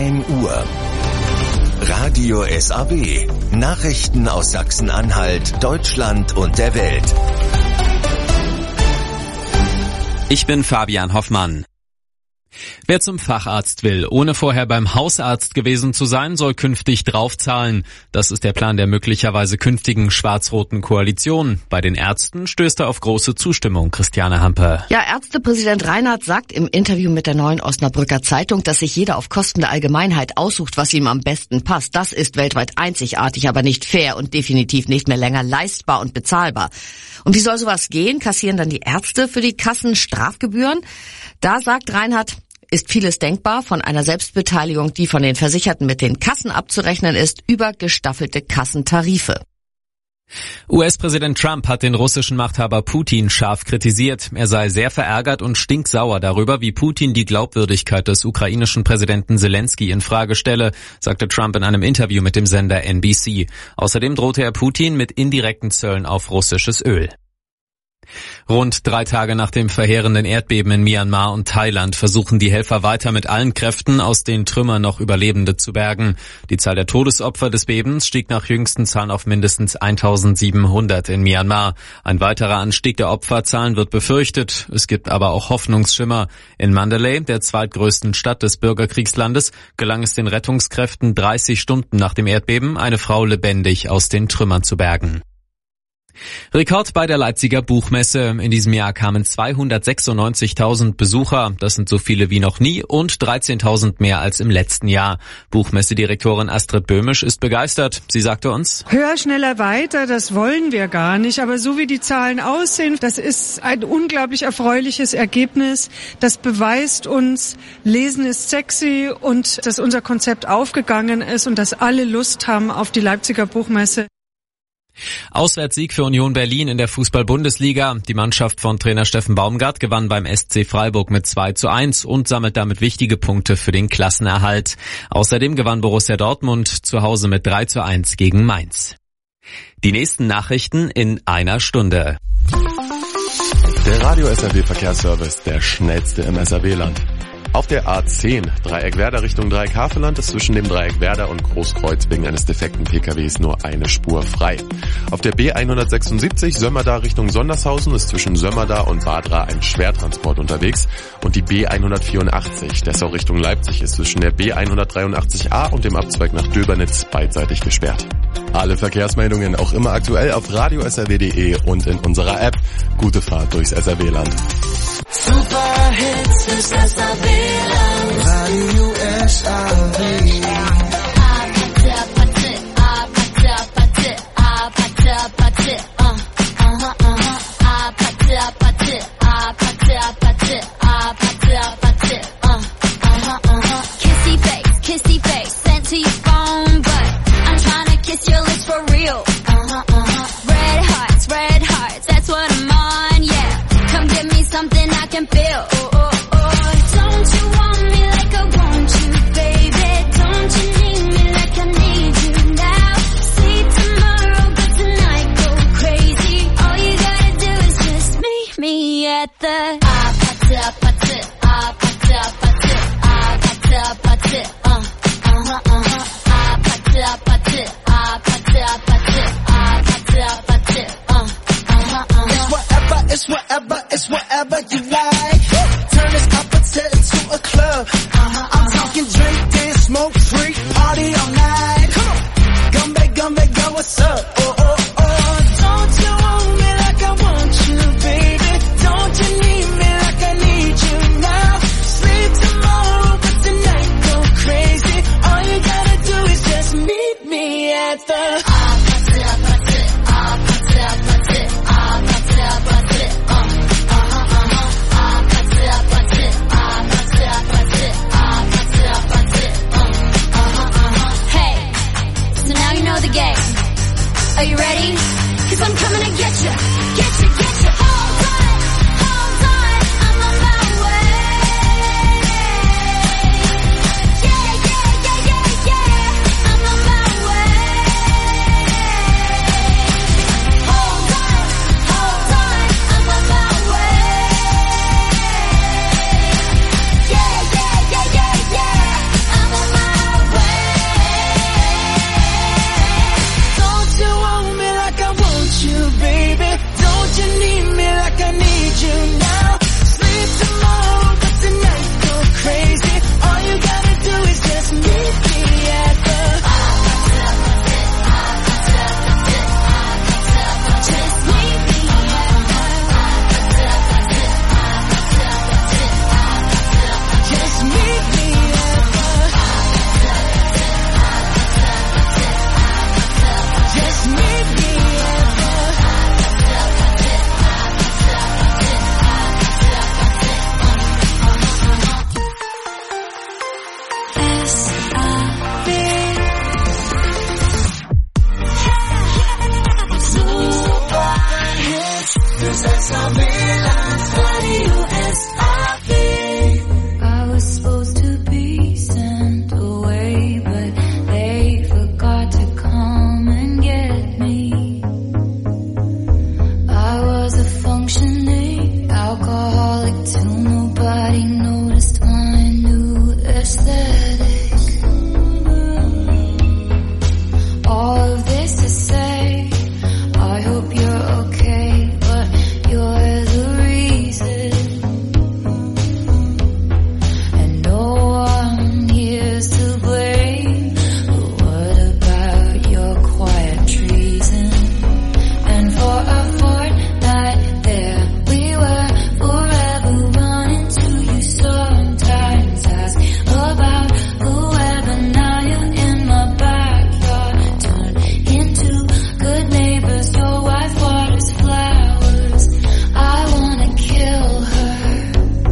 1 Uhr. Radio SAW. Nachrichten aus Sachsen-Anhalt, Deutschland und der Welt. Ich bin Fabian Hoffmann. Wer zum Facharzt will, ohne vorher beim Hausarzt gewesen zu sein, soll künftig draufzahlen. Das ist der Plan der möglicherweise künftigen schwarz-roten Koalition. Bei den Ärzten stößt er auf große Zustimmung. Christiane Hampe. Ja, Ärztepräsident Reinhardt sagt im Interview mit der Neuen Osnabrücker Zeitung, dass sich jeder auf Kosten der Allgemeinheit aussucht, was ihm am besten passt. Das ist weltweit einzigartig, aber nicht fair und definitiv nicht mehr länger leistbar und bezahlbar. Und wie soll sowas gehen? Kassieren dann die Ärzte für die Kassen Strafgebühren? Da sagt Reinhardt, ist vieles denkbar, von einer Selbstbeteiligung, die von den Versicherten mit den Kassen abzurechnen ist, über gestaffelte Kassentarife. US-Präsident Trump hat den russischen Machthaber Putin scharf kritisiert. Er sei sehr verärgert und stinksauer darüber, wie Putin die Glaubwürdigkeit des ukrainischen Präsidenten Zelensky in Frage stelle, sagte Trump in einem Interview mit dem Sender NBC. Außerdem drohte er Putin mit indirekten Zöllen auf russisches Öl. Rund 3 Tage nach dem verheerenden Erdbeben in Myanmar und Thailand versuchen die Helfer weiter mit allen Kräften aus den Trümmern noch Überlebende zu bergen. Die Zahl der Todesopfer des Bebens stieg nach jüngsten Zahlen auf mindestens 1700 in Myanmar. Ein weiterer Anstieg der Opferzahlen wird befürchtet. Es gibt aber auch Hoffnungsschimmer. In Mandalay, der zweitgrößten Stadt des Bürgerkriegslandes, gelang es den Rettungskräften 30 Stunden nach dem Erdbeben, eine Frau lebendig aus den Trümmern zu bergen. Rekord bei der Leipziger Buchmesse. In diesem Jahr kamen 296.000 Besucher. Das sind so viele wie noch nie und 13.000 mehr als im letzten Jahr. Buchmessedirektorin Astrid Böhmisch ist begeistert. Sie sagte uns: Höher, schneller, weiter, das wollen wir gar nicht. Aber so wie die Zahlen aussehen, das ist ein unglaublich erfreuliches Ergebnis. Das beweist uns, Lesen ist sexy und dass unser Konzept aufgegangen ist und dass alle Lust haben auf die Leipziger Buchmesse. Auswärtssieg für Union Berlin in der Fußball-Bundesliga. Die Mannschaft von Trainer Steffen Baumgart gewann beim SC Freiburg mit 2:1 und sammelt damit wichtige Punkte für den Klassenerhalt. Außerdem gewann Borussia Dortmund zu Hause mit 3:1 gegen Mainz. Die nächsten Nachrichten in einer Stunde. Der Radio SAW Verkehrsservice, der schnellste im SAW-Land. Auf der A10 Dreieck Werder Richtung Dreieck Havelland ist zwischen dem Dreieck Werder und Großkreuz wegen eines defekten PKWs nur eine Spur frei. Auf der B176 Sömmerda Richtung Sondershausen ist zwischen Sömmerda und Badra ein Schwertransport unterwegs und die B184 Dessau Richtung Leipzig ist zwischen der B183a und dem Abzweig nach Döbernitz beidseitig gesperrt. Alle Verkehrsmeldungen auch immer aktuell auf radiosrw.de und in unserer App. Gute Fahrt durchs SAW-Land. Super Hits des SAW-Land. Radio SAW. Kissy face, sent to your phone, but I'm trying to kiss your lips for real. Red hearts, that's what I'm on, yeah. Come give me something I can feel. Don't you want me like I want you, baby? Don't you need me like I need you now? See tomorrow, but tonight go crazy. All you gotta do is just meet me at the It's whatever you like. Turn this opposite into a club. I'm talking drink, dance, smoke, freak, party all night. Come back, go, what's up? Oh. Don't you want me like I want you, baby? Don't you need me like I need you now? Sleep tomorrow, but tonight go crazy. All you gotta do is just meet me at the till nobody noticed my new aesthetic. All of this to say, I hope you're okay, but you're the reason. And no one here's to blame, but what about your quiet treason? And for a fortnight there we were, forever running to you. Sometimes ask about the weather, now you're in my backyard. Turn into good neighbors, your wife waters flowers. I wanna kill her.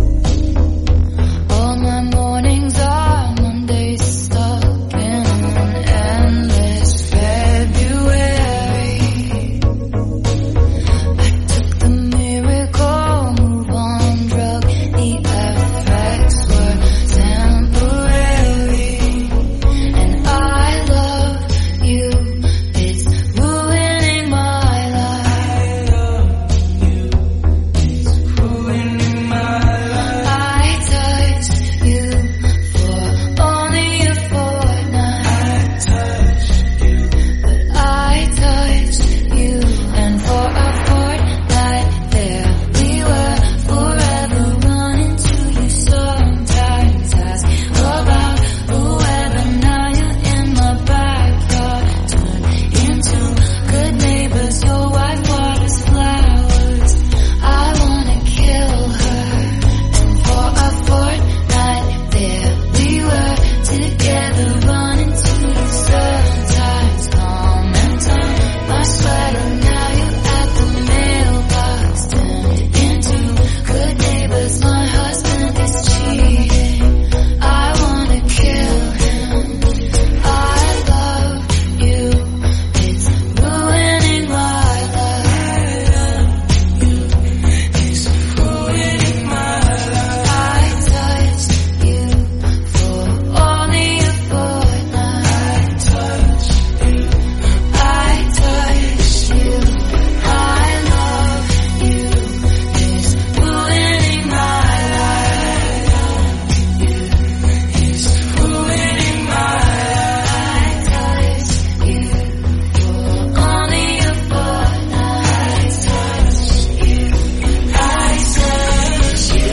All my mornings are Mondays stuck in an endless February. I took the miracle move on drug, the effects were temporary. And I love you, it's ruining my life. I touched you for only a fortnight. But I touched you, and for a fortnight there we were, forever running to you. Sometimes ask about the weather, now you're in my backyard. Turn into good neighbors, your wife waters flowers. I wanna kill her. And for a fortnight there we were, together running to you. Sometimes comment on my sweater, now you're at the mailbox. Turned into good neighbors, my husband is cheating. I wanna kill him. I love you, it's ruining my life. It's ruining my life. I touched you for only a fortnight. I touched you. I love you, it's ruining my life. It's ruining my life. I touched you for only a fortnight. I touched you. I touched you.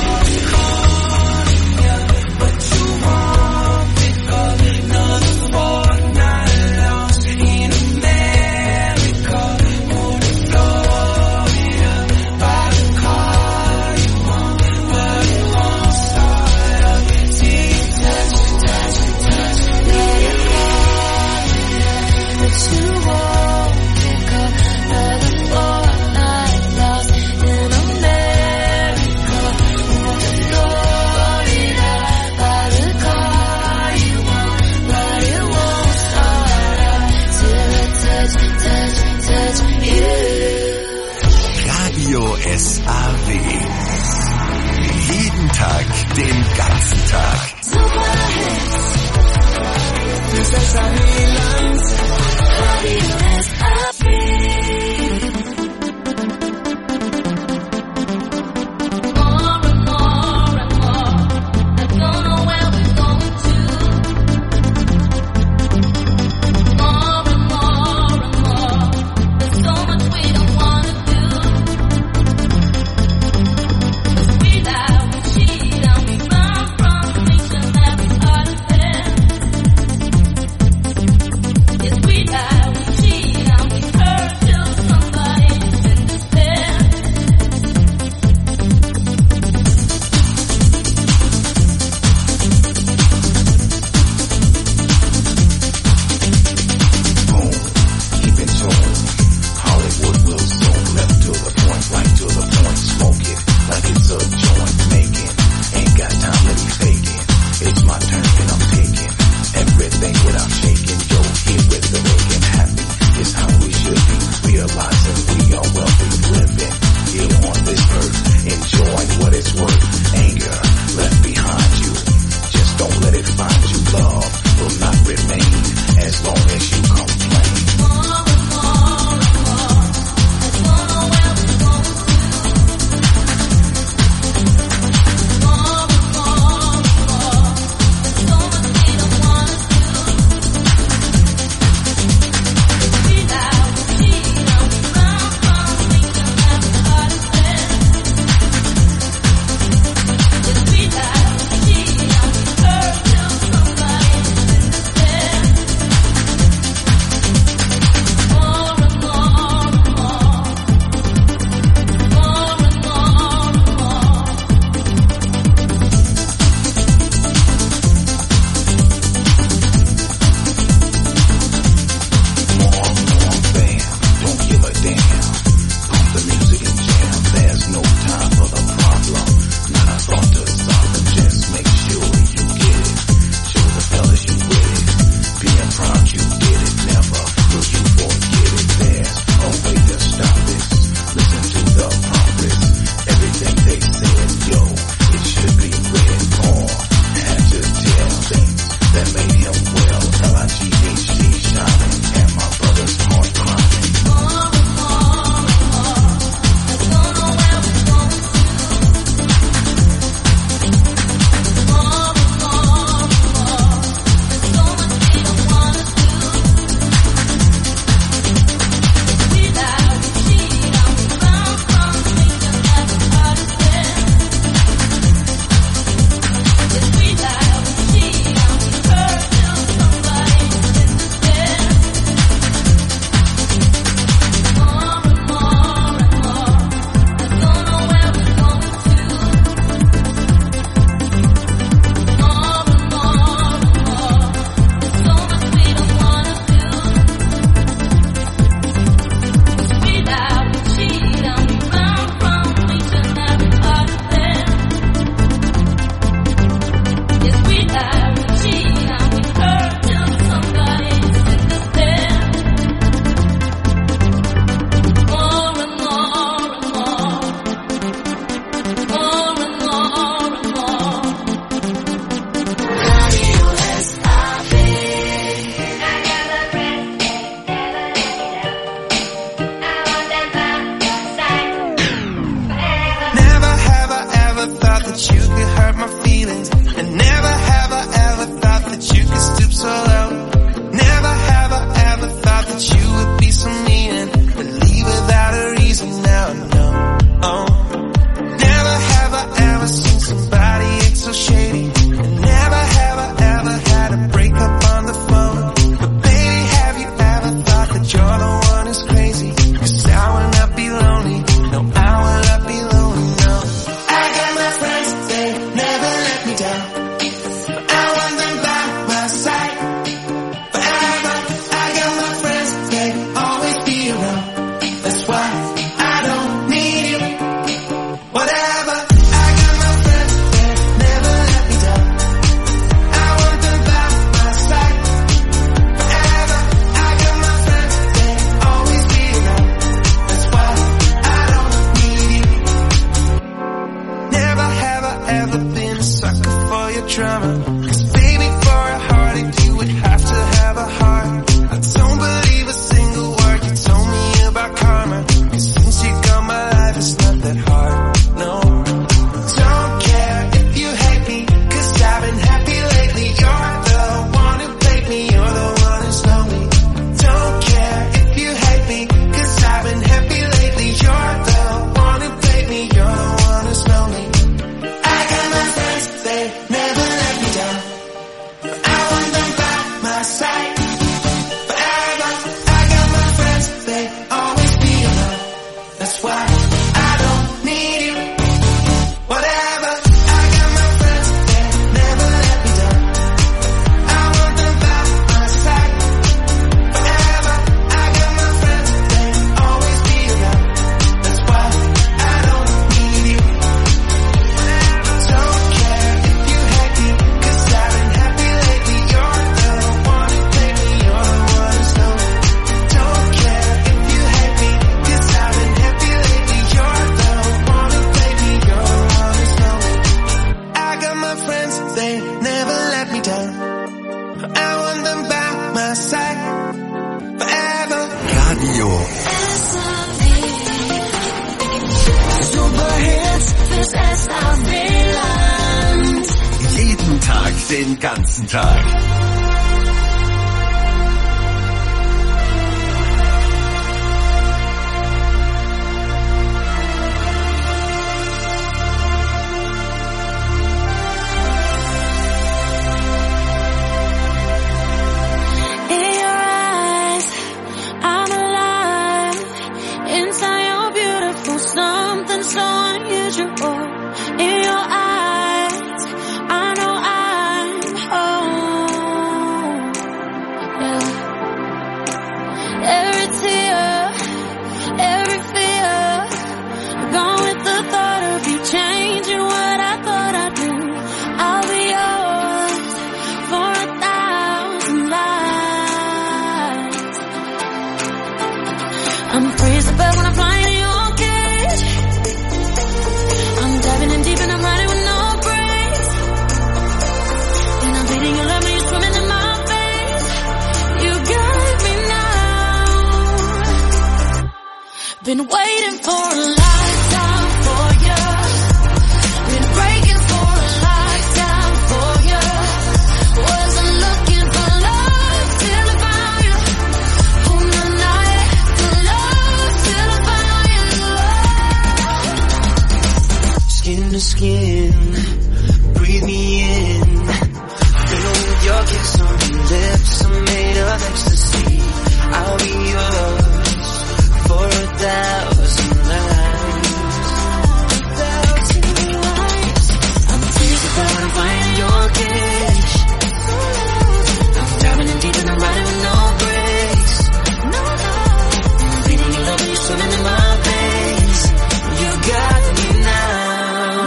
But you won't pick up another fortnight lost in America or in Florida. By the car you want, but it won't start up. See you touch, touch, touch, let it fall. But you won't pick up another fortnight lost in America or in Florida. By the car you want, but it won't start up till I touch, touch, touch you. Radio SAW. Jeden Tag, den ganzen Tag. Das SAW-Land. Radio SAW. More and more and more, I don't know where we're going to. More and more and more, there's so much we don't wanna do. 'Cause we lie, we cheat, and we run from each and every part of it. Yes, we lie, we cheat, drama. 'Cause baby, for a heartache, you would have to have a heart. I don't believe a single word you told me about karma. 'Cause since you got my life, it's not that hard, no. Don't care if you hate me, 'cause I've been happy lately. You're the one who played me, you're the one who's lonely. Don't care if you hate me, 'cause I've been happy lately. You're the one who played me, you're the one who's lonely. I got my friends, they never let me down. I want them by my side forever. I got my friends, they always be around. That's why I don't need you. Whatever. I got my friends, they never let me down. I want them by my side forever. I got my friends, they always be around. That's why I don't need you. Don't care if you hate me, 'cause I've been happy lately. You're the one who played me, you're the one who's lonely. Don't care if you hate me, 'cause I've been happy lately. You're the one who played me, you're the one who's lonely. I got my friends, they never let me down. I want them by my side forever. Radio Superhits fürs SAB-Land. jeden Tag, den ganzen Tag. In your eyes, I'm alive. Inside you're beautiful, something so unusual. In your eyes, I know I'm home. Yeah. Every tear, every fear, gone with the thought of you changing what I thought I'd do. I'll be yours for 1,000 lives. I'm free as a bird when I'm flying in your cage. I'm diving in deep and I'm riding with no brakes. And I'm bleeding your love when you're swimming in my face. You got me now. Been waiting for a lifetime for you. Been breaking for a lifetime for you. Wasn't looking for love till I found you. On the night for love till I found you. Skin to skin, breathe me in. Fill with your kiss on your lips, I'm made of ecstasy. I'll be yours for 1,000 lives. 1,000 lives. I'm tears about when I'm flying in your cage. I'm diving in deep and I'm riding with no brakes. And I'm bleeding your love when you're swimming in my face. You got me now.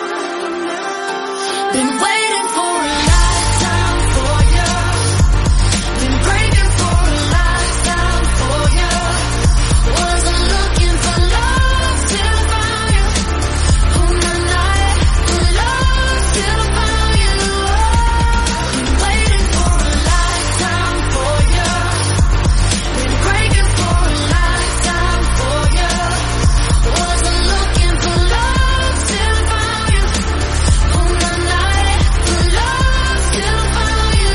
Been waiting for a lifetime for you. Been breaking for a lifetime for you. Wasn't looking for love till I found you. On the night for love till I found you. Been waiting for a lifetime for you. Been breaking for a lifetime for you. Wasn't looking for love till I found you. On the night for love till I found you.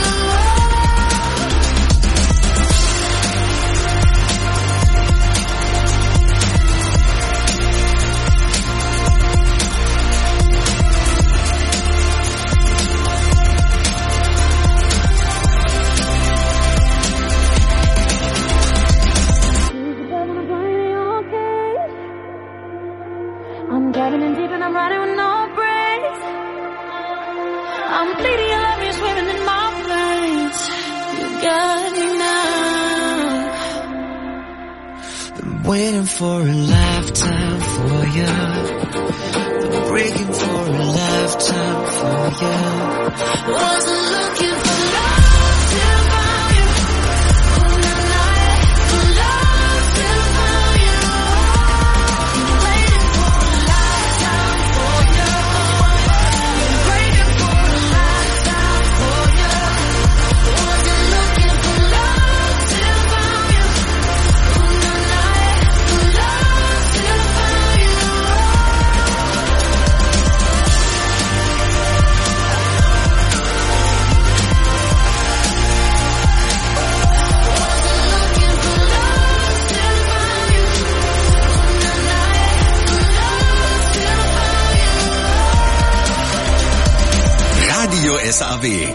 I'm diving in deep and I'm riding with no brakes. I'm bleeding your love, you're swimming in my veins. You got me now. Been waiting for a lifetime for you. Been breaking for a lifetime for you. Wasn't looking for love till I found you. On the night for love till I found you. Been waiting for a lifetime for you. Been breaking for a lifetime. SAW.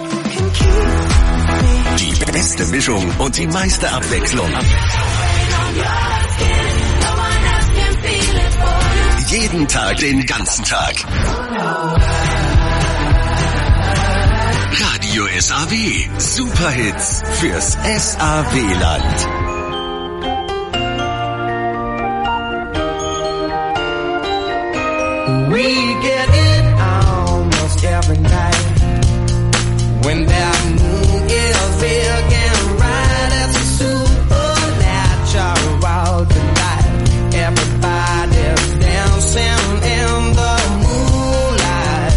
Die beste Mischung und die meiste Abwechslung. Jeden Tag, den ganzen Tag. Radio SAW. Superhits fürs SAW-Land. We get it almost every night when that moon is big and bright. It's a supernatural delight. Everybody's dancing in the moonlight.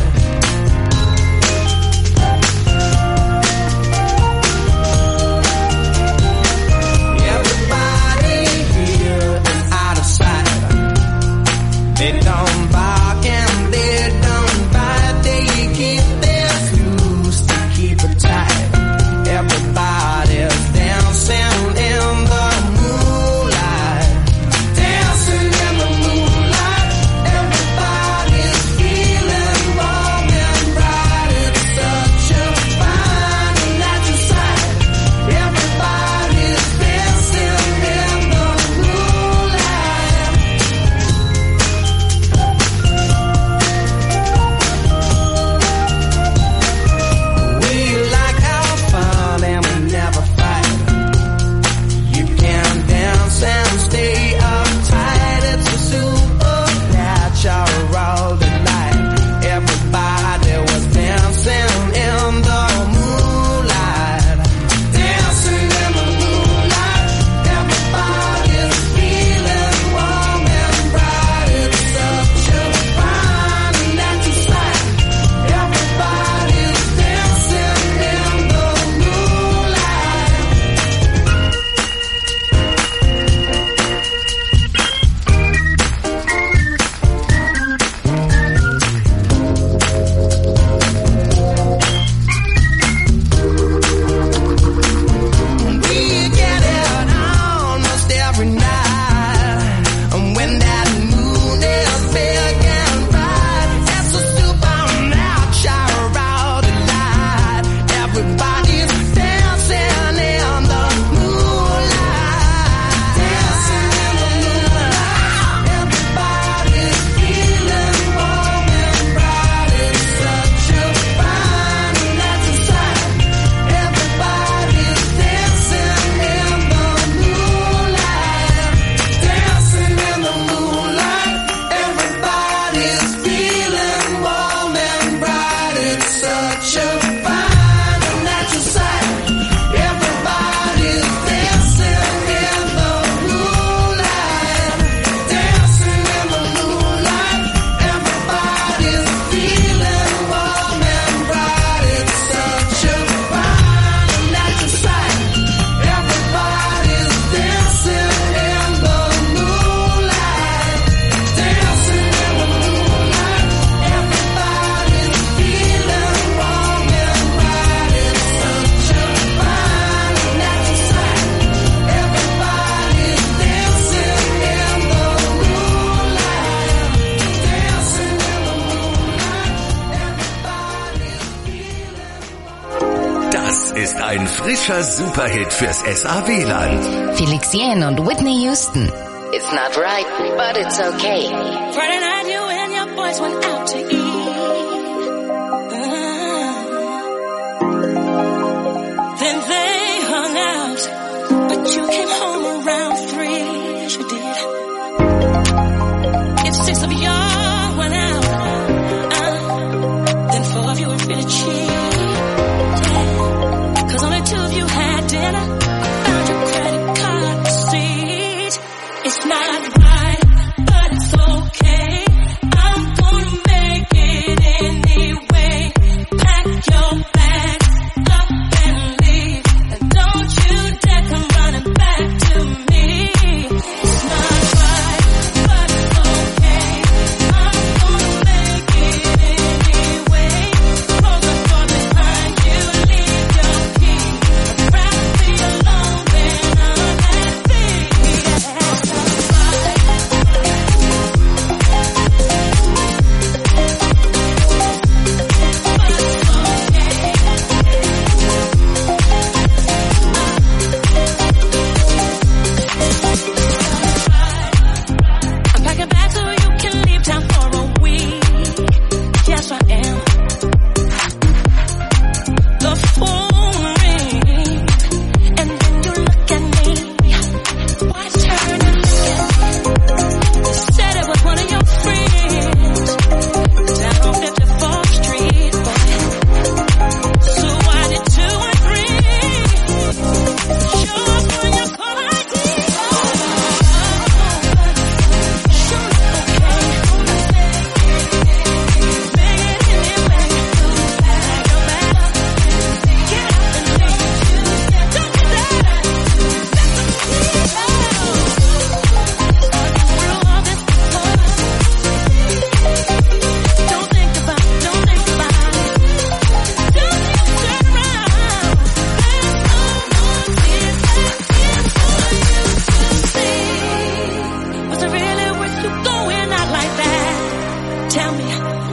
Everybody here is out of sight. They don't bark and they don't bite. They keep their shoes to keep it tight. Everybody's dancing in the moonlight. Dancing in the moonlight. Everybody's feeling warm and bright. It's such a fine and natural sight. Everybody's dancing in the moonlight. We like our fun and we never fight. You can dance and stay uptight. It's a supernatural delight. Everybody was dancing in the moonlight. Dancing in the moonlight. Everybody's feeling warm and bright. It's such a fine and natural sight. Everybody's dancing in the moonlight. We get it almost every night. And when that moon is big and bright, it's a supernatural delight. Everybody's dancing in the moonlight. Dancing in the moonlight. Everybody's feeling warm and bright. It's such a fine and natural sight. Everybody's dancing in the moonlight. Dancing in the moonlight. Everybody's feeling warm and bright. It's such a fine and natural sight. Everybody's dancing in the moonlight. Dancing in the moonlight. Everybody's feeling warm and bright. It's such a fine and natural sight. Everybody's dancing in the moonlight. Dancing in the moonlight. Everybody's feeling warm and bright. It's such a fine and natural sight. Everybody's dancing in the moonlight. Dancing in the moonlight. Das ist ein frischer Superhit fürs SAW-Land. Felix Jähn und Whitney Houston. It's not right, but it's okay. Friday night, you and your boys went out to eat. Then they hung out, but you came home around 3. Yes, you did. If 6 of y'all went out, then 4 of you were really cheap. Yeah. 'Cause only 2 of you had dinner. Found your credit card receipt. It's not right, but it's okay. I'm gonna make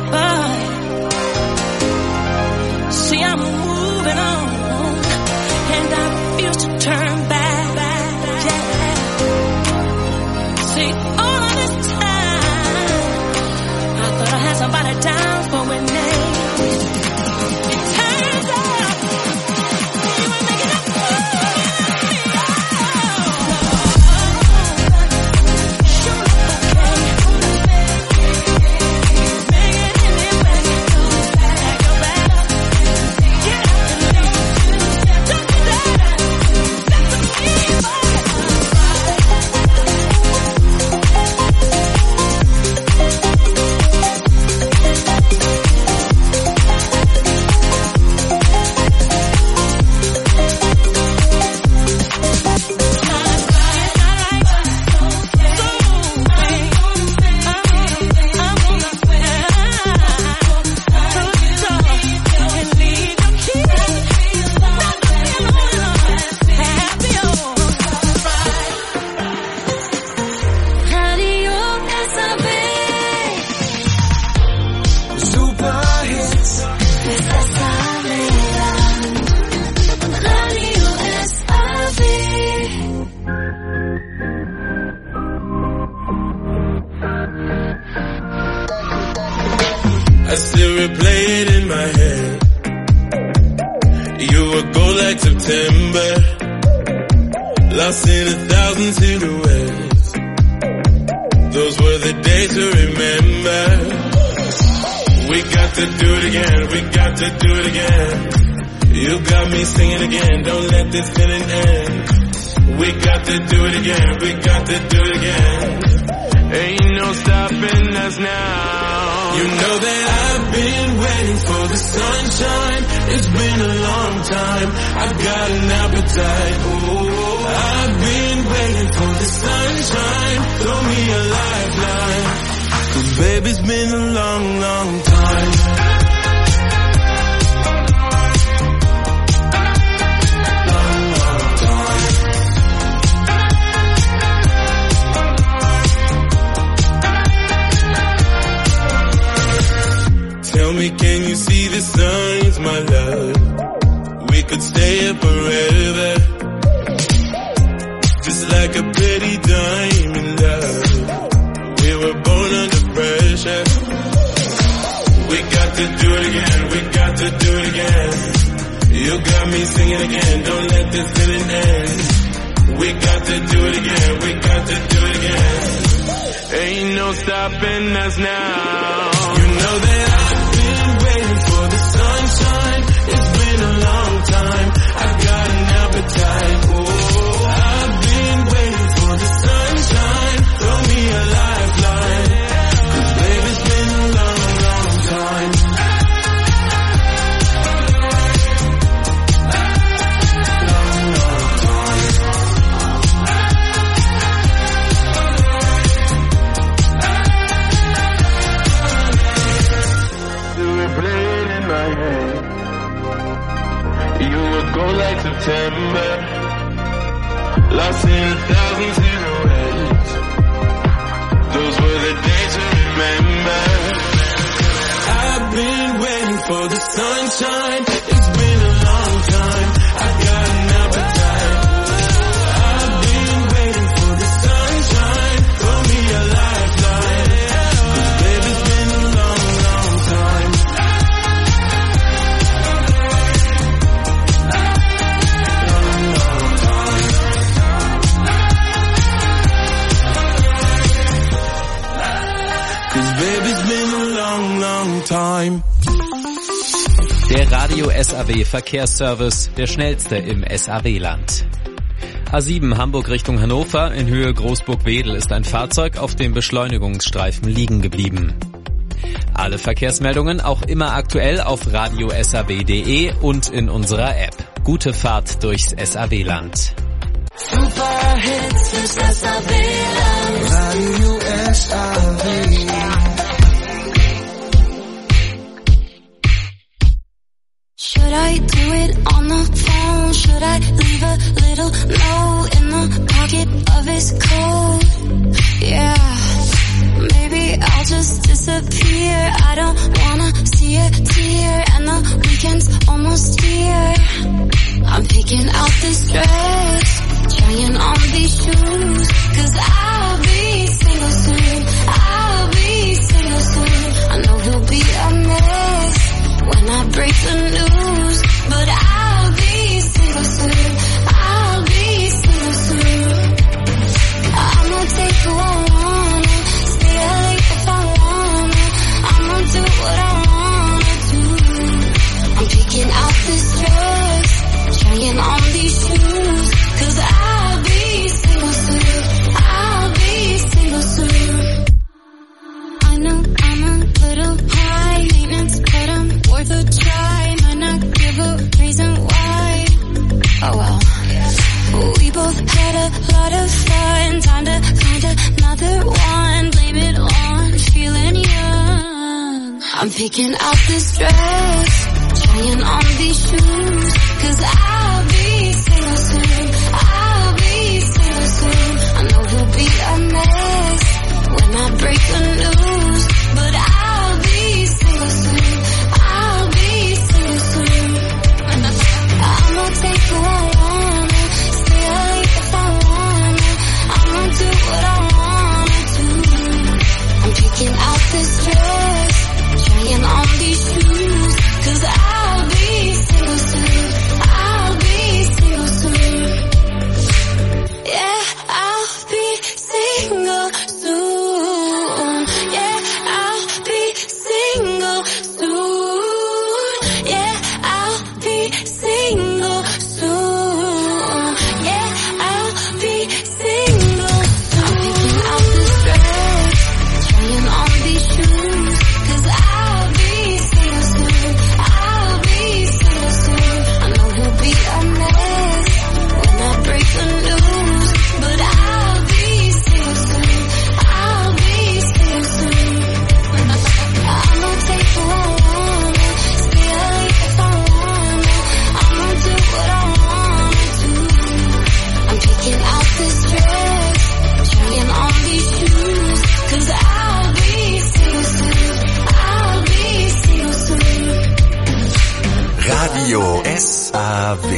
but see, I'm moving on, and I refuse to turn back. Yeah. See, all of this time, I thought I had somebody down for my name. It turns out you ain't making up for me. Sure, okay. Make it anyway. Go back up. Get up and leave. Don't do that. That's a evil. I still replay it in my head. You were gold like September, lost in 1,000 silhouettes. Those were the days to remember. We got to do it again, we got to do it again. You got me singing again, don't let this feeling end. We got to do it again, we got to do it again. Ain't no stopping us now. You know that I've been waiting for the sunshine. It's been a long time. I've got an appetite. Oh, I've been waiting for the sunshine. Throw me a lifeline. 'Cause baby, it's been a long, long time. Tell me, can you see the signs, my love? We could stay here forever, just like a pretty diamond, love. We were born under pressure. We got to do it again, we got to do it again. You got me singing again, don't let this feeling end. We got to do it again, we got to do it again. Ain't no stopping us now. You know that I've been waiting for the sunshine. It's been a long time. I've got an appetite. Oh, I've been waiting for the sunshine. Throw me a lifeline. 'Cause baby, it's been a long, long time. Long, long time. You would go like September, lost in 1,000 silhouettes. Those were the days to remember. I've been waiting for the sunshine. It's been a long time. I've got an appetite. I've been waiting for the sunshine. Throw me a lifeline. 'Cause baby, it's been a long, long time. Time. Der Radio SAW Verkehrsservice, der schnellste im SAW-Land. A7 Hamburg Richtung Hannover in Höhe Großburg-Wedel ist ein Fahrzeug auf dem Beschleunigungsstreifen liegen geblieben. Alle Verkehrsmeldungen auch immer aktuell auf radiosaw.de und in unserer App. Gute Fahrt durchs SAW-Land. Super Hits fürs SAW-Land. Radio SAW. Should I do it on the phone? Should I leave a little note in the pocket of his coat? Yeah. Maybe I'll just disappear. I don't wanna see a tear, and the weekend's almost here. I'm picking out this dress, trying on these shoes, 'cause I'll be single soon. I'll be single soon. I know he'll be a mess when I break the news, but I'll be single soon. I'll be single soon. I'ma take who I wanna, stay late if I wanna. I'ma do what I wanna do. I'm picking out this dress, trying on these shoes, 'cause I'll be single soon. I'll be single soon. I know I'm a little high maintenance, but I'm worth a try. Might not give a reason why. Oh well. We both had a lot of fun. Time to find another one. Blame it on feeling young. I'm picking out this dress, trying on these shoes, 'cause I'll be single soon. I'll be single soon. I know he'll be a mess when I break the news, but I'll be single soon. I'll be single soon. I'ma take who I wanna, stay late if I wanna. I'ma do what I wanna do. I'm picking out this dress, trying on these shoes, 'cause I'll be single soon. I'll be single soon. Yeah, I'll be single soon. Yeah, I'll be single soon. Yeah, I'll be single soon. Yeah, I'll be single. I'm picking out this dress, trying on these shoes, 'cause I'll be single soon. I'll be single soon. I know he'll be a mess when I break the news, but I'll be single soon. I'll be single soon. I'ma take who I wanna, stay late if I wanna. I'ma do what I wanna do. I'm picking out this dress, trying on these shoes, 'cause I'll be single soon. I'll be single soon. Radio SAW.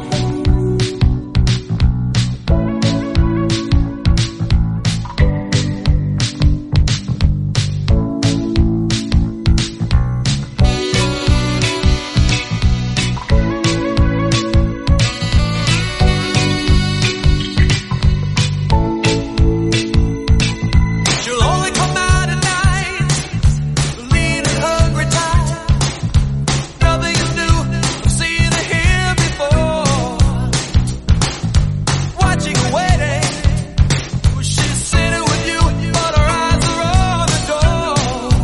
She'll only come out at night, lean and hungry, tired. Nothing is new, I've seen it here before. Watching and waiting, she's sitting with you, but her eyes are on the door.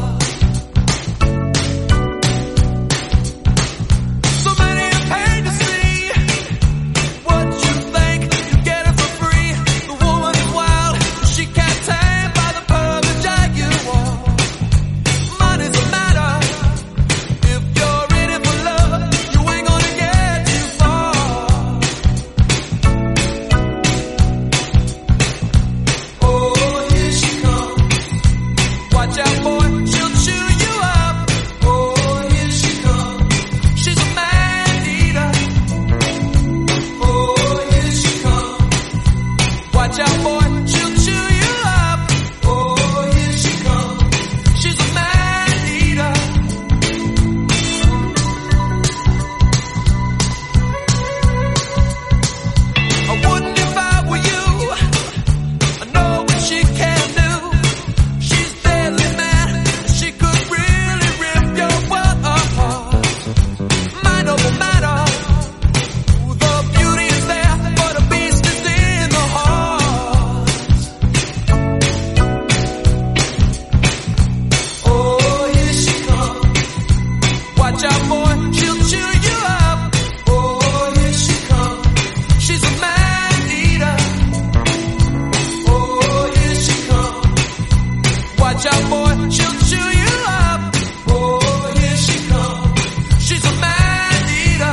So many are paid to see what you think you get it for free. The woman is wild, she can't tame by the perfect jaguar. Money's a matter, if you're in it for love, you ain't gonna get too far. Oh, here she comes. Watch out, boy, she'll chew you up. Oh, here she comes. She's a man eater. Oh, here she comes. Watch out, boy, she'll chew you up. Oh, here she comes. She's a man eater. I wouldn't if I were you. I know what she can do. She's deadly mad. She could really rip your world apart. Mind over matter. The beauty is there, but a beast is in the heart. Oh, here she comes. Watch out, boy, she'll chew you up. Oh, here she comes. She's a man eater. Oh, here she comes. Watch out, boy, she'll chew you up. Oh, here she comes. She's a man eater.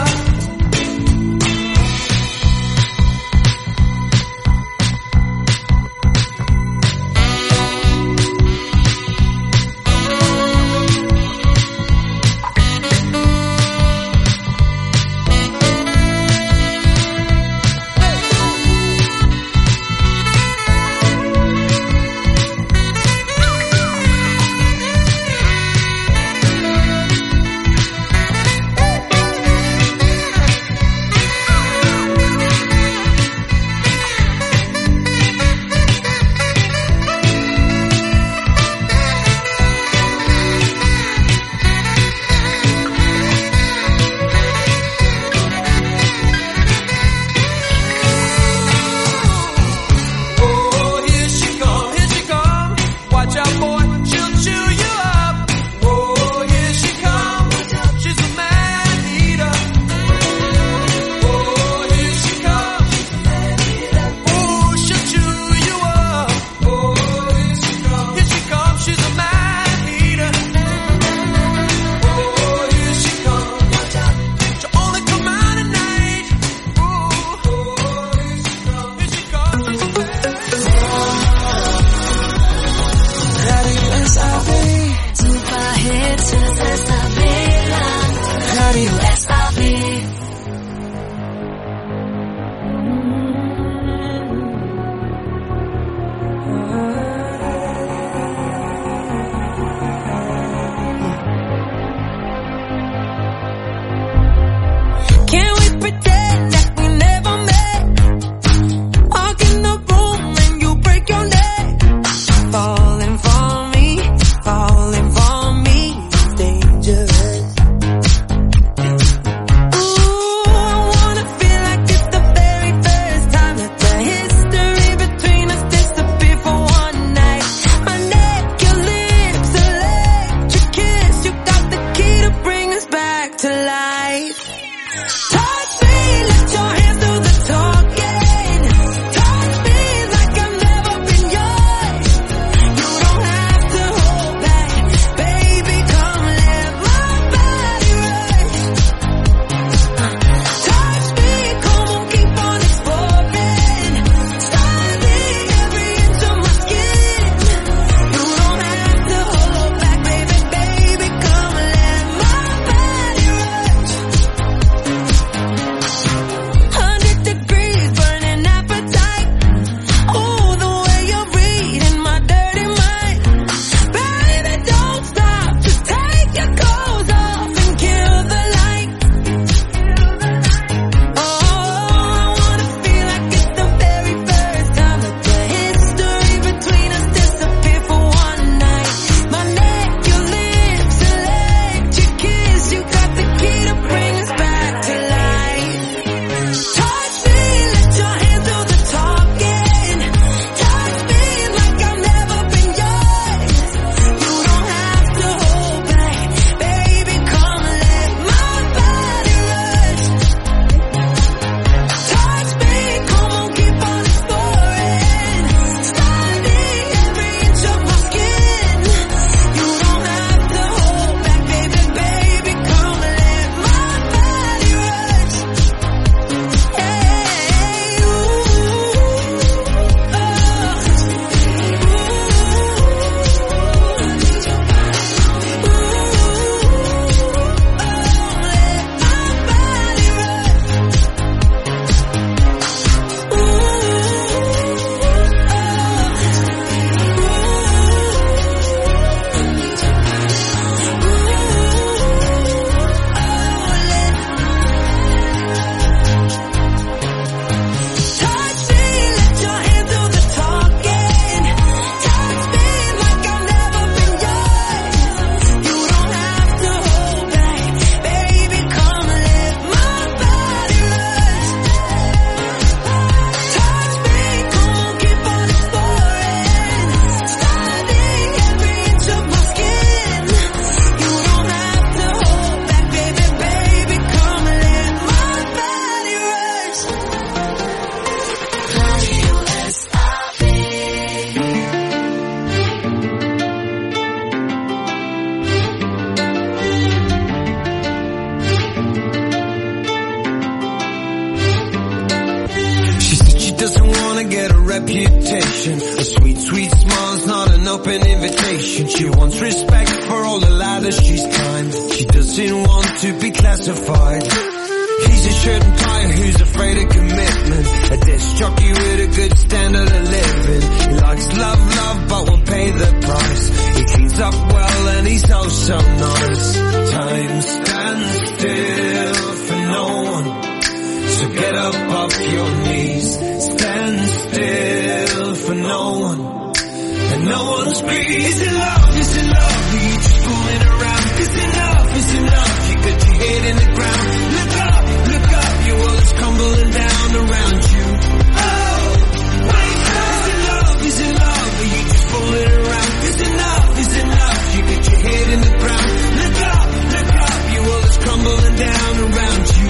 reputation. A sweet, sweet smile's not an open invitation. She wants respect for all the ladders she's climbed. She doesn't want to be classified. He's a shirt and tie who's afraid of commitment. A disc jockey with a good standard of living. He likes love, but will pay the price. He cleans up well and he's oh so nice. Time stands still for no one, so get up off your knees. Stand still for no one, and no one's breathing. Is it love? Is it love? Are you just fooling around? Is enough? Is enough? You got your head in the ground. Look up, your world is crumbling down around you. Oh, wake up. Is it love? Is it love? Are you just fooling around? Is enough? Is enough? You got your head in the ground. Look up, your world is crumbling down around you.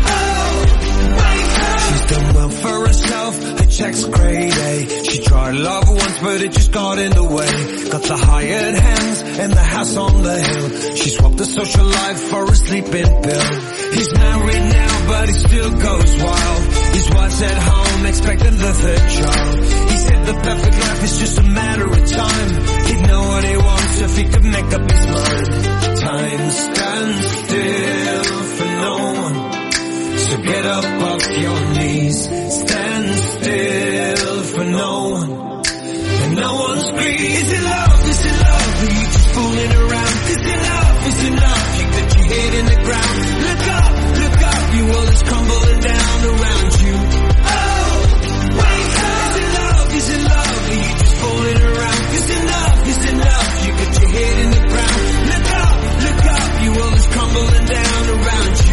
She's done well for herself, her check's grade A. She tried love once but it just got in the way. Got the hired hands and the house on the hill. She swapped the social life for a sleeping pill. He's married now but he still goes wild. His wife's at home expecting the third child. He said the perfect life is just a matter of time. He'd know what he wants if he could make up his mind. Time stands still for no one, so get up off your knees. Stand still for no one, and no one's breathing. Is it love? Is it love? Are you just fooling around? Is enough? Is enough? You got your head in the ground. Look up, your world is crumbling down around you. Oh, wake up. Is it love? Is it love? Are you just fooling around? Is enough? Is enough? You got your head in the ground. Look up, your world is crumbling down around you.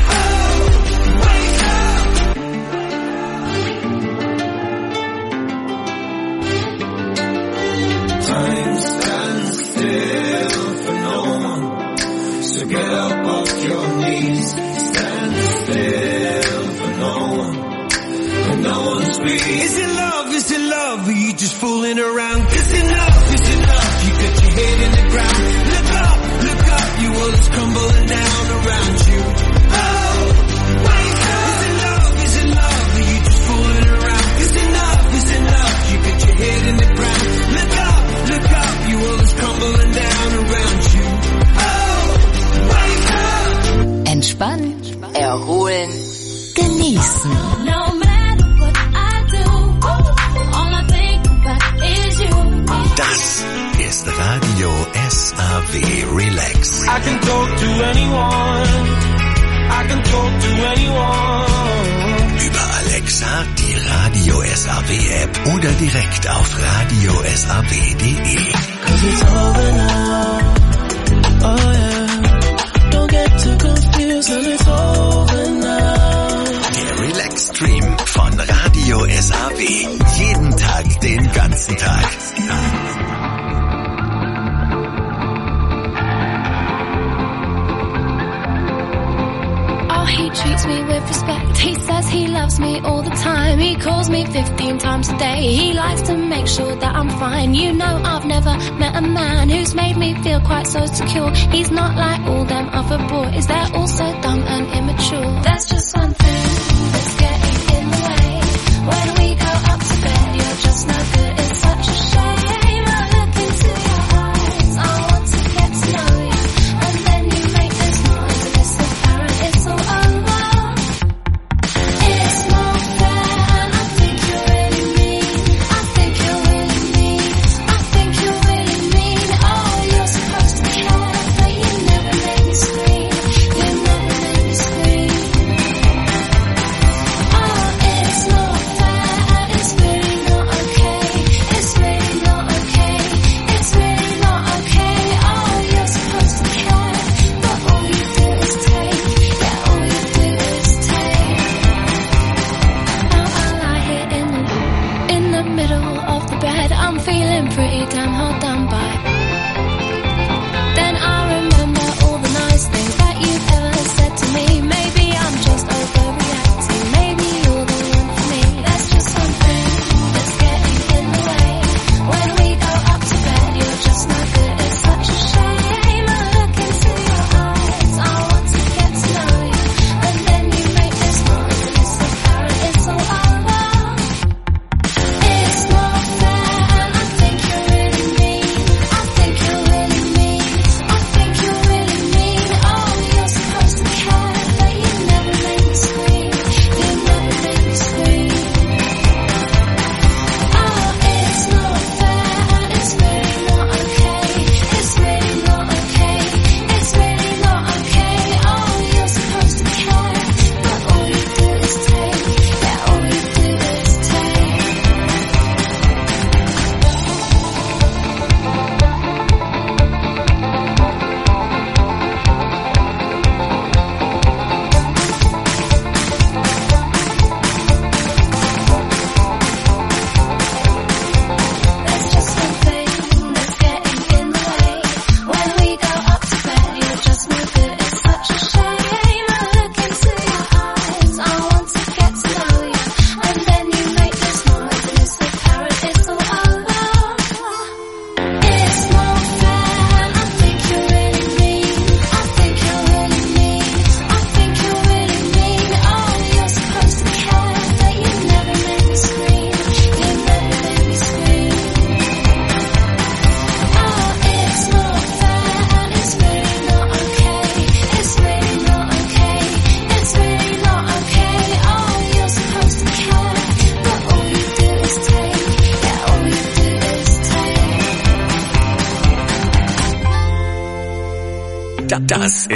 Time stands still for no one, so get up off your knees. Stand still for no one, and no one's breathing. Is it love? Is it love? Are you just fooling around? Is enough? Is enough? You got your head in the ground. Look up, your world is crumbling down around you. Oh, wake up. Is it love? Is it love? Are you just fooling around? Is enough? Is enough? You got your head in the ground. Look up, your world is crumbling down around you. Oh, wake up. Entspannen, erholen, genießen. No matter what I do, all I think about is you. Das ist Radio SAW Relax. I can talk to anyone. I can talk to anyone. Über Alexa, die Radio SAW App oder direkt auf radiosaw.de. 'Cause it's over now. Oh yeah. Don't get too confused and it's over now. Der Relax-Stream von Radio SAW. Jeden Tag, den ganzen Tag. He treats me with respect. He says he loves me all the time. He calls me 15 times a day. He likes to make sure that I'm fine. You know I've never met a man who's made me feel quite so secure. He's not like all them other boys. They're all so dumb and immature. There's just one thing that's getting in the way. When we go up to bed, you're just no good. It's such a shame. I look into your eyes. I want to get to know you. And then you make this noise and it's apparent it's all over. It's not fair and I think you're really mean. I think you're really mean. I think you're really mean. Oh, you're supposed to care, but you never make me scream.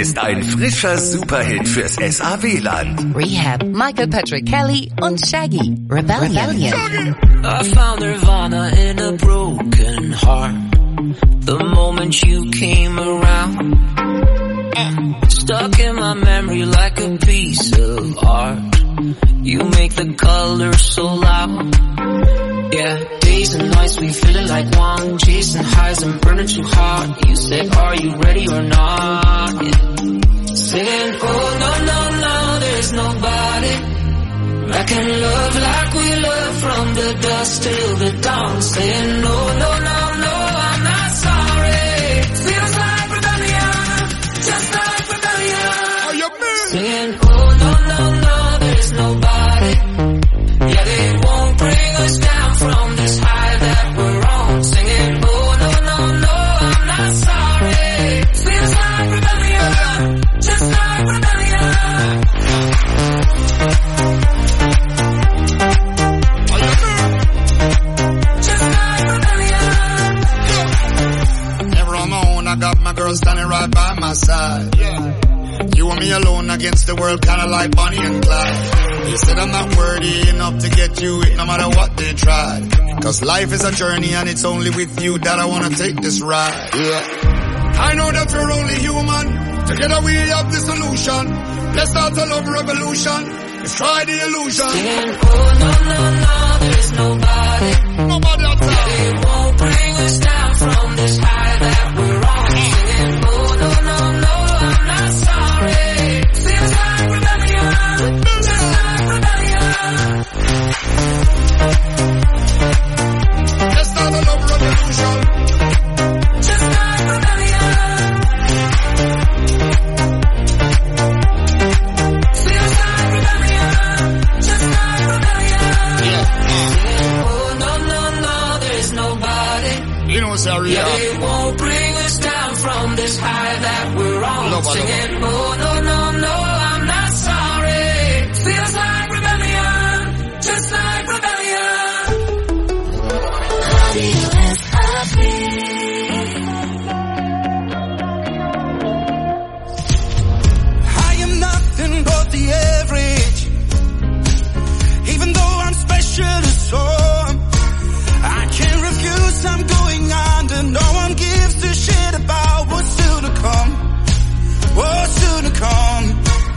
ist ein frischer Superhit fürs SAW-Land. Rehab, Michael Patrick Kelly und Shaggy. Rebellion. I found Nirvana in a broken heart. The moment you came around, stuck in my memory like a piece of art. You make the colors so loud. Yeah, days and nights we feeling like one, chasing highs and burning too hard. You said, are you ready or not? Yeah. Saying, oh no, no, no, there's nobody I can love like we love from the dusk till the dawn. Saying, no, no, no, no, I'm not sorry. Feels like rebellion, just like rebellion. Saying, oh no, no, no, there's nobody. Yeah, they won't bring us down from this high that we're on. Singing, oh no, no, no, I'm not sorry. Feels like rebellion, just like rebellion. Just like rebellion. Never on my own, I got my girl standing right by my side. Yeah. You and me alone against the world, kinda like Bonnie and Clyde. They said I'm not worthy enough to get you it, no matter what they tried. Cause life is a journey and it's only with you that I wanna take this ride. Yeah. I know that we're only human. Together we have the solution. Let's start a love revolution. Let's try the illusion. Saying, oh no, no, no, there's nobody. Nobody outside. They won't bring us down from this high that we're on. Saying, oh no, no, no, I'm not sorry. Feels like rebellion, just like rebellion. Let's start a love revolution. Just like rebellion. Feels like rebellion, just like rebellion. Yeah. Oh no, no, no, there's nobody. You know what's our Yeah, they won't bring us down from this high that we're on. Singing, oh no, no, no, I'm not sorry. Feels like rebellion, just like rebellion. Radio SRB. I am nothing but the average. Even though I'm special to some, I can't refuse I'm going under. No one gives a shit about what's still to come. What's still to come.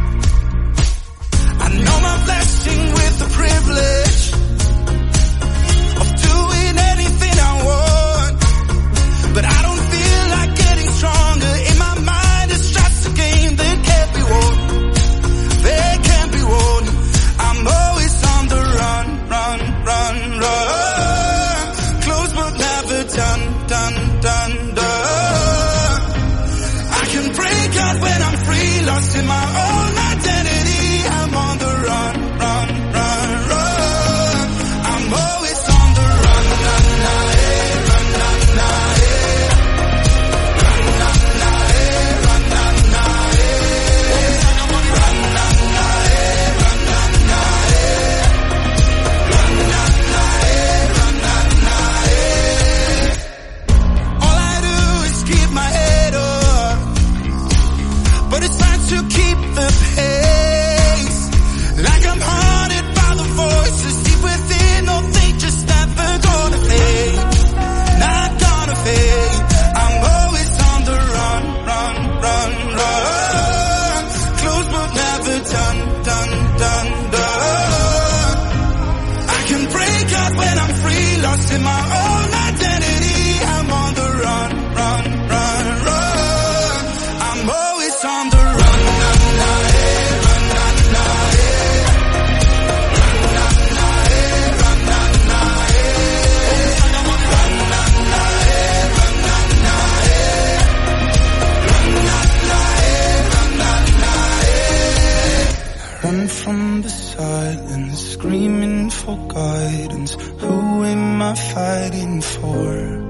I know my blessing with the privilege of doing anything I want, but I don't feel like getting stronger. In my mind it's just a game that can't be won. They can't be won. I'm always on the run, run, run, run. Close but never done, done, done, done. I can break out when I'm free, lost in my own identity. I'm on the run, run, run, run. I'm always on the run, na, na, eh, run, na, na, eh. Run, na, na, eh, run, na, na, eh. Run, na, na, eh, run, na, na, eh. Run, na, na, eh, run, na, na, eh. All I do is keep my head up, but it's time to keep the pace. Like I'm haunted by the voices deep within. No, they just never gonna fade. Not gonna fade. I'm always on the run, run, run, run. Close but never done, done, done, done. I can break out when I'm free, lost in my own identity. I'm on the run, run, run, run. I'm always on the run, na, na, eh, run, na, na, eh. Run, na, na, eh, run, na, na, eh. Run, na, na, eh, run, na, na, eh. Run, na, na, eh, run, na, na, eh. Run from the silence, screaming for guidance. Who am I fighting for?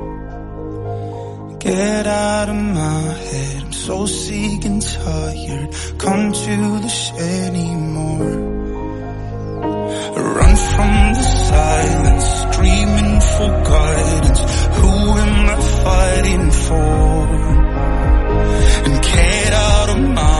Get out of my head, I'm so sick and tired. Come to the shed anymore. Run from the silence, screaming for guidance. Who am I fighting for? And get out of my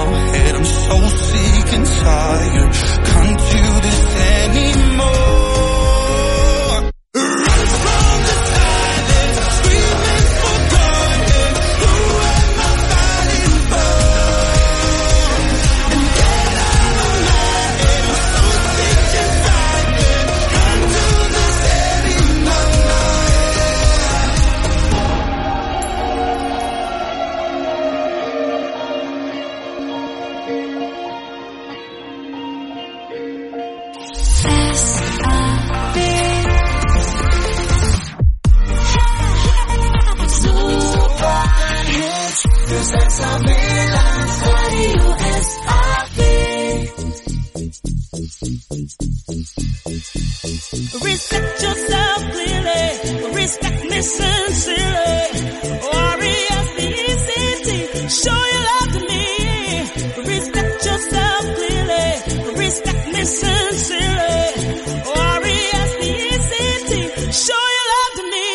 Salsavilas, Radio SAB. Respect yourself clearly, respect me sincerely. R-E-S-P-E-C-T, show your love to me. Respect yourself clearly, respect me sincerely. R-E-S-P-E-C-T, show your love to me.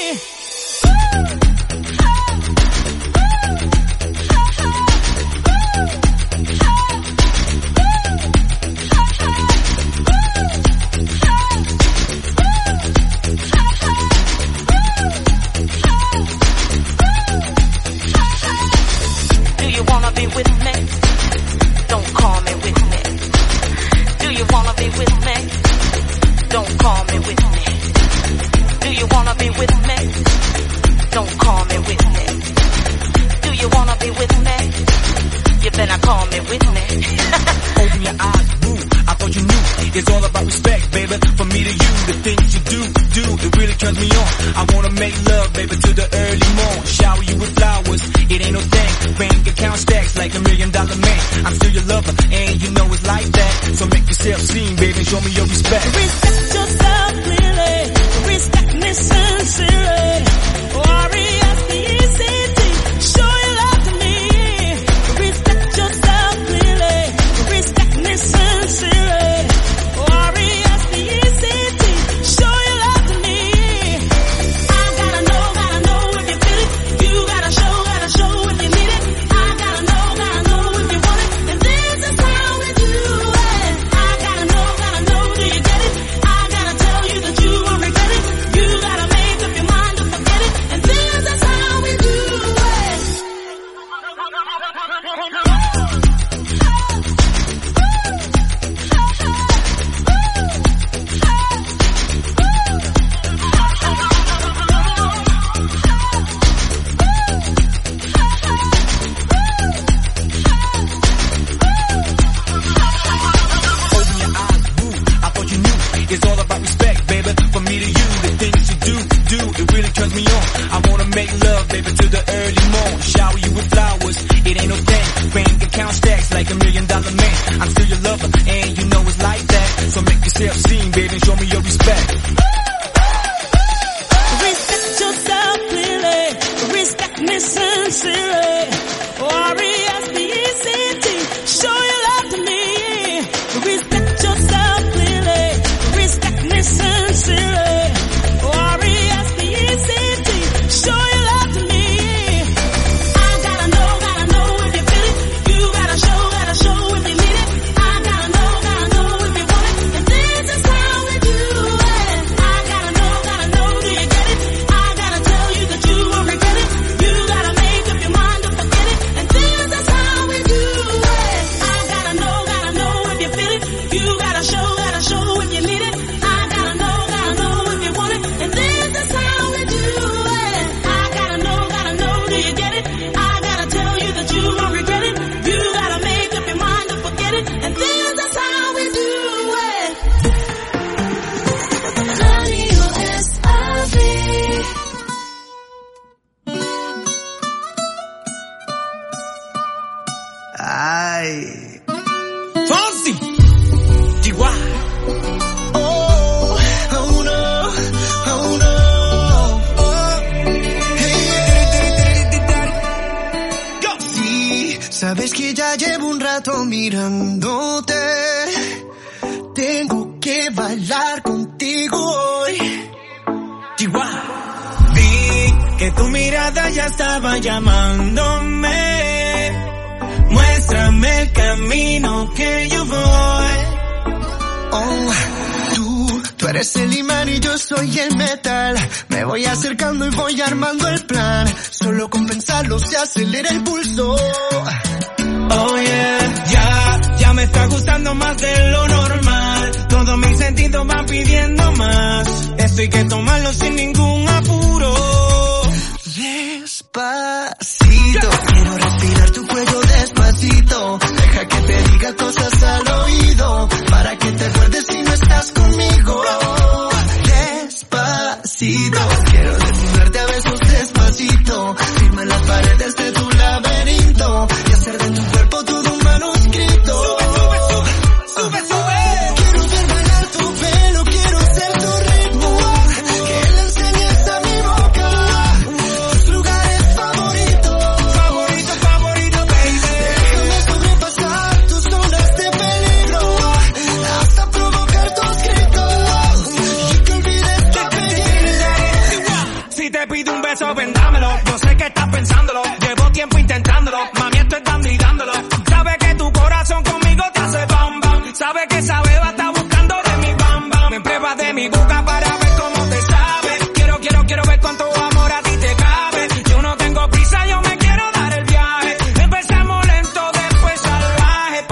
Do you wanna be with me? Don't call me with me. Do you wanna be with me? Don't call me with me. Do you wanna be with me? Don't call me with me. Do you wanna be with me? You better call me with me. Open your eyes, boo. I thought you knew. It's all about respect, baby. From me to you, the things you do, it really turns me on. I wanna make love, baby, to the early morn. Shower you with flowers, it ain't no thing. Bank account stacks like $1 million man. I'm still your lover, and you know it's like that. So make yourself seen, baby, show me your respect. Respect yourself clearly, respect me sincerely. R-E-S-P-E-C-T, show your love to me. Respect yourself clearly, respect me sincerely. R-E-S-P-E-C-T, show your love to me. I gotta know if you feel it. You gotta show if you need it. I gotta know if you want it. And this is how we do it. I gotta know, do you get it? I gotta tell you that you won't regret it. You gotta make up your mind to forget it. And this is how we do it. Open your eyes, boo. I thought you knew. It's all about respect, baby. From me to you, the things you do, it really turns me on. I wanna make love, baby, to the early morn. Shower you with flowers, it ain't no thing. Bank account stacks like $1 million man. I'm still your lover, and you know it's like that. So make yourself seen, baby, and show me your respect. Respect yourself clearly, respect me sincerely. R-E-S-P-E-C-T, show your love to me. Respect yourself clearly, respect me sincerely. R-E-S-P-E-C-T, show your love to me. I gotta know if you feel it. You gotta show if you need it. I gotta know if you want it. And this is how we do it. I gotta know, do you get it? I gotta tell you that you won't regret it. You gotta make up your mind to forget it. And this is how we do it. I gotta know if you feel it. You gotta show if you need it. I gotta know if you want it. And this is how we do it. I gotta know, do you get it? I gotta tell you that you won't regret it. You gotta make up your mind to forget it. And this is how we do it. Radio SAB. Ay. Fonzie! D.Y. Oh, oh no, oh no. Sí, sabes que ya llevo un rato mirándote. Tengo que bailar contigo hoy. Vi que tu mirada ya estaba llamándome. Muéstrame el camino que yo voy. Oh, tú eres el imán y yo soy el metal. Me voy acercando y voy armando el plan. Solo con pensarlo se acelera el pulso. Oh yeah, ya me está gustando más de lo normal. Todos mis sentidos van pidiendo más. Esto hay que tomarlo sin ningún apuro. Despacito, quiero respirar tu cuello despacito. Deja que te diga cosas al oído, para que te acuerdes si no estás conmigo. Despacito, quiero desnudarte a besos despacito. Firma las paredes de tu laberinto.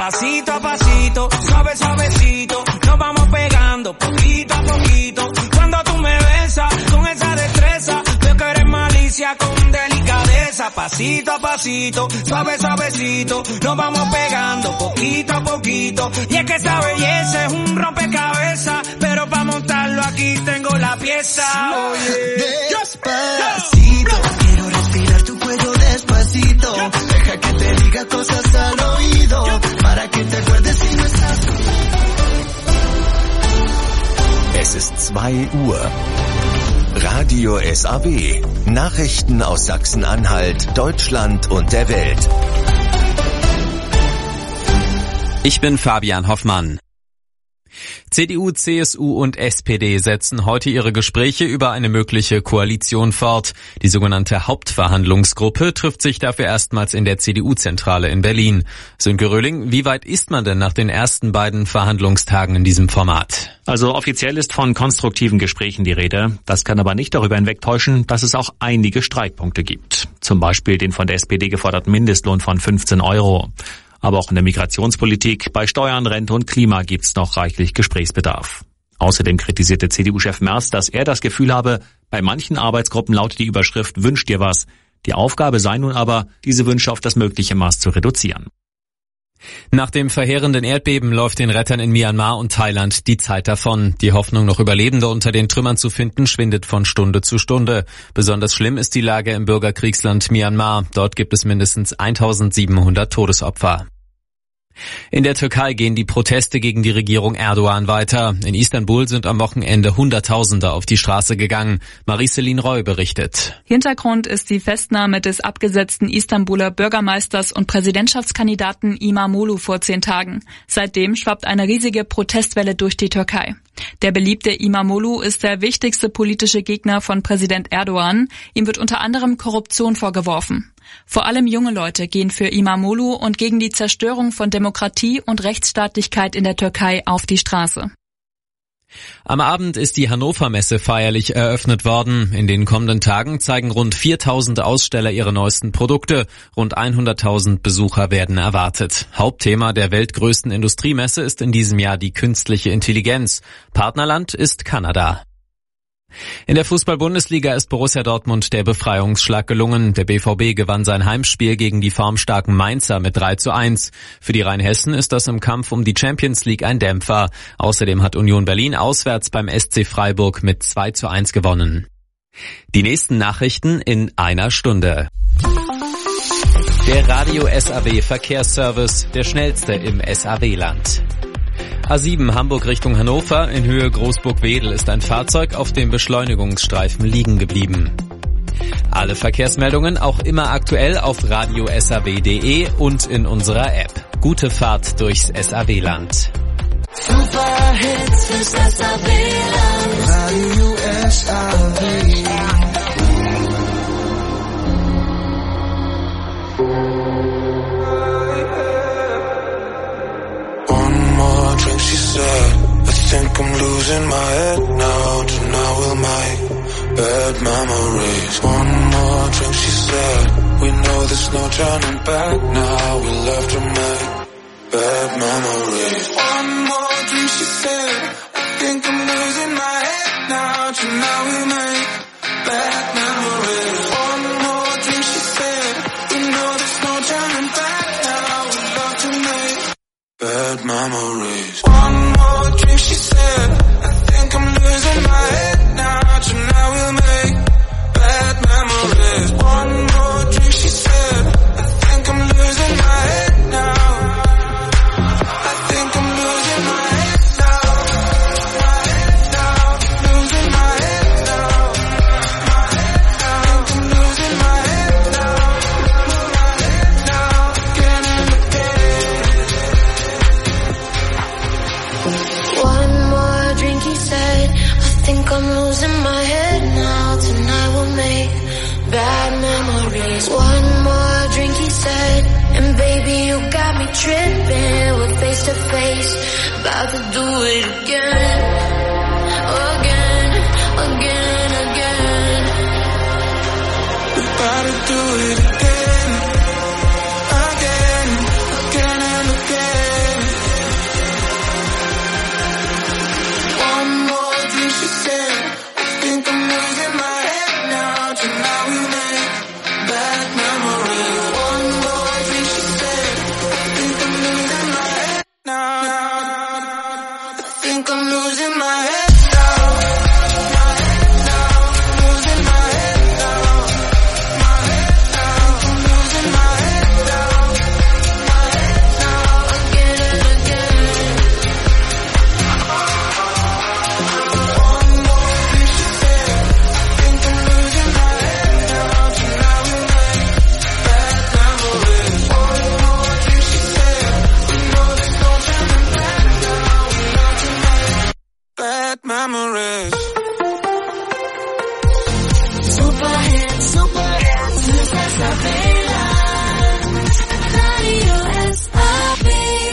Pasito a pasito, suave suavecito, nos vamos pegando poquito a poquito. Cuando tú me besas con esa destreza, veo que eres malicia con delicadeza. Pasito a pasito, suave suavecito, nos vamos pegando poquito a poquito. Y es que esa belleza es un rompecabezas, pero para montarlo aquí tengo la pieza. Despacito, quiero respirar tu cuello despacito. Deja que te diga cosas al oído, para que te acuerdes si no estás. Es ist 2 Uhr. Radio SAW. Nachrichten aus Sachsen-Anhalt, Deutschland und der Welt. Ich bin Fabian Hoffmann. CDU, CSU und SPD setzen heute ihre Gespräche über eine mögliche Koalition fort. Die sogenannte Hauptverhandlungsgruppe trifft sich dafür erstmals in der CDU-Zentrale in Berlin. Sönke Röhling, wie weit ist man denn nach den ersten beiden Verhandlungstagen in diesem Format? Also offiziell ist von konstruktiven Gesprächen die Rede. Das kann aber nicht darüber hinwegtäuschen, dass es auch einige Streitpunkte gibt. Zum Beispiel den von der SPD geforderten Mindestlohn von 15 €. Aber auch in der Migrationspolitik, bei Steuern, Rente und Klima gibt's noch reichlich Gesprächsbedarf. Außerdem kritisierte CDU-Chef Merz, dass er das Gefühl habe, bei manchen Arbeitsgruppen lautet die Überschrift "Wünsch dir was". Die Aufgabe sei nun aber, diese Wünsche auf das mögliche Maß zu reduzieren. Nach dem verheerenden Erdbeben läuft den Rettern in Myanmar und Thailand die Zeit davon. Die Hoffnung, noch Überlebende unter den Trümmern zu finden, schwindet von Stunde zu Stunde. Besonders schlimm ist die Lage im Bürgerkriegsland Myanmar. Dort gibt es mindestens 1700 Todesopfer. In der Türkei gehen die Proteste gegen die Regierung Erdogan weiter. In Istanbul sind am Wochenende Hunderttausende auf die Straße gegangen. Marie-Céline Roy berichtet. Hintergrund ist die Festnahme des abgesetzten Istanbuler Bürgermeisters und Präsidentschaftskandidaten İmamoğlu vor 10 Tagen. Seitdem schwappt eine riesige Protestwelle durch die Türkei. Der beliebte İmamoğlu ist der wichtigste politische Gegner von Präsident Erdogan. Ihm wird unter anderem Korruption vorgeworfen. Vor allem junge Leute gehen für İmamoğlu und gegen die Zerstörung von Demokratie und Rechtsstaatlichkeit in der Türkei auf die Straße. Am Abend ist die Hannover-Messe feierlich eröffnet worden. In den kommenden Tagen zeigen rund 4000 Aussteller ihre neuesten Produkte. Rund 100.000 Besucher werden erwartet. Hauptthema der weltgrößten Industriemesse ist in diesem Jahr die künstliche Intelligenz. Partnerland ist Kanada. In der Fußball-Bundesliga ist Borussia Dortmund der Befreiungsschlag gelungen. Der BVB gewann sein Heimspiel gegen die formstarken Mainzer mit 3:1. Für die Rheinhessen ist das im Kampf um die Champions League ein Dämpfer. Außerdem hat Union Berlin auswärts beim SC Freiburg mit 2:1 gewonnen. Die nächsten Nachrichten in einer Stunde. Der Radio SAW Verkehrsservice, der schnellste im SAW-Land. A7 Hamburg Richtung Hannover, in Höhe Großburg-Wedel ist ein Fahrzeug auf dem Beschleunigungsstreifen liegen geblieben. Alle Verkehrsmeldungen auch immer aktuell auf radiosaw.de und in unserer App. Gute Fahrt durchs SAW-Land. Super Hits fürs SAW-Land. Radio SAW. She said, I think I'm losing my head now. Tonight we'll make bad memories. One more drink, she said. We know there's no turning back now. We love to make bad memories. One more drink, she said. I think I'm losing my head now. Tonight we'll make bad memories. One more drink, she said. We know there's no turning back now. We love to make bad memories. One more drink, she said. I think I'm losing my head now. Tonight we'll make bad memories. One more drink, she said. I think I'm losing my head now. I think I'm losing my head now. My head now. Losing my head now. My head now. I think I'm losing my head now. My head now. Again and again. One more drink, he said. I think I'm losing my head now. Tonight we'll make bad memories. One more drink, he said. And baby, you got me tripping. We're face to face, about to do it again. Again, again, again. We're about to do it again. Again, again and again. think I'm losing my head now. My head now, losing my head now. My head now, I'm losing my head now. My head now, again and again. One more piece of hair, I think I'm losing my head now. So now we make bad memories. One more piece of hair, we know there's no turning back now. We know to make bad memories. Superhits, luces a velas, Radio SAB.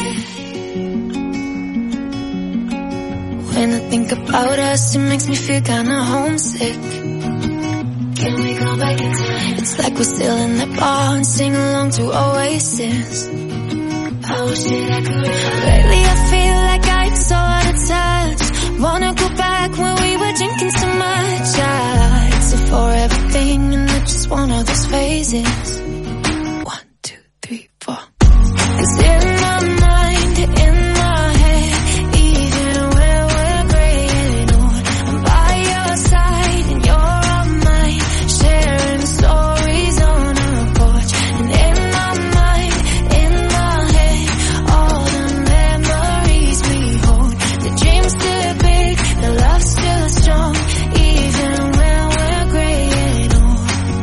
When I think about us, it makes me feel kinda homesick. Can we go back in time? It's like we're still in that bar and sing along to Oasis. I wish that I could. Lately I feel like I'm so out of touch. Wanna go back when we were drinking so much. I exit for everything and I just want all those phases. 1, 2, 3, 4. 'Cause in my mind, in my head, even when we're graying old, I'm by your side and you're on mine, sharing stories on our porch. And in my mind, in my head, all the memories we hold. The dreams still big, the love still strong, even when we're graying old.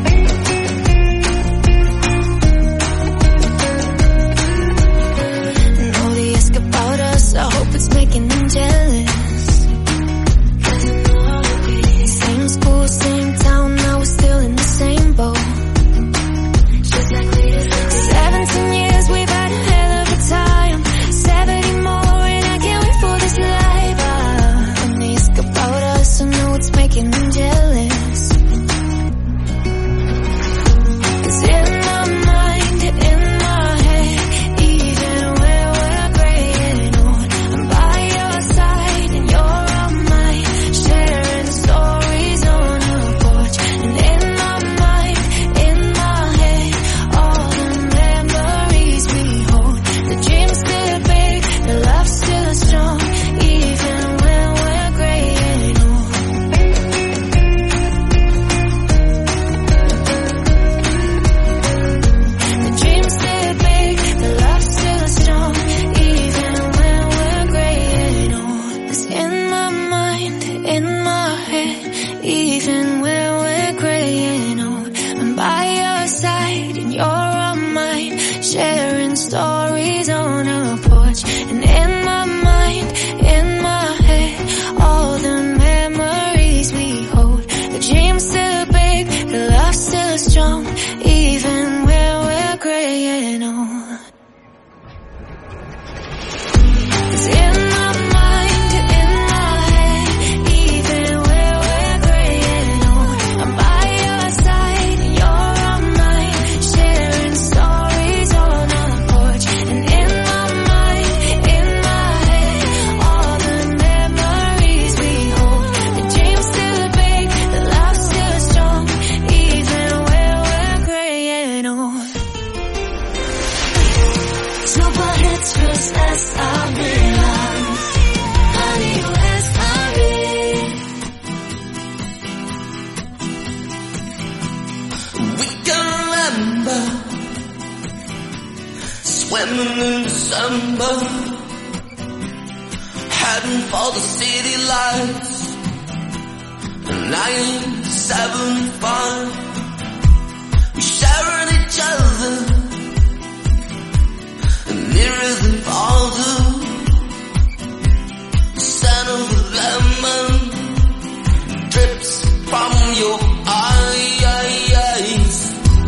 And all they ask about us, I hope it's making them jealous. 'Cause I know I'll be same school, same town, now we're still in the same boat. Just like we did. 17 years, we've had a hell of a time. 70 more, and I can't wait for this life. And they ask about us, I know it's making them jealous. 'Cause in my mind, in my head, even when we're graying old, I'm by your side and you're on mine, sharing stories on our porch. And in my mind, in my head, all the memories we hold. The dreams still big, the love still strong, even when we're graying old. The dreams still big, the love still strong, even when we're graying old. 'Cause in my mind, in my head, even when we're graying old, I'm by your side and you're on mine, sharing stories on our porch. And in my mind, in my head, all the memories we hold. The dreams still big, the love still strong, even when we're graying old. 'Cause in my mind, in my head, even when we're graying old, I'm by your side and you're on mine, sharing stories on our porch. And in my mind, in my head, all the memories we hold. The dreams still big, the love still strong, even when we're graying old. Super hits plus SAB. Radio SAB. We can remember swimming in December, heading for the city lights. 975, we sharing each other, nearer than farther. Scent of the lemon drips from your